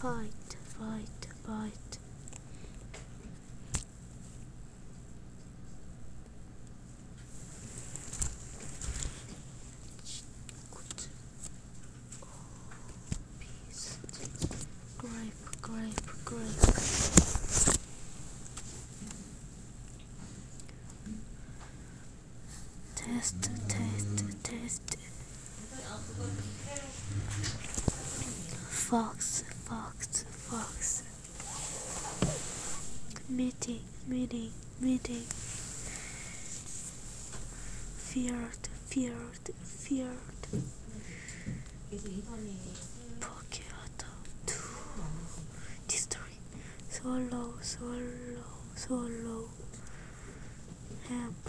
fight, fight, fight. Good. Peace. Grape, grape, grape. Test, test, test. Fox, fox, fox. Meeting, meeting, meeting. Feared, feared, feared. Pocket, two. History. Swallow, swallow, swallow. Ham,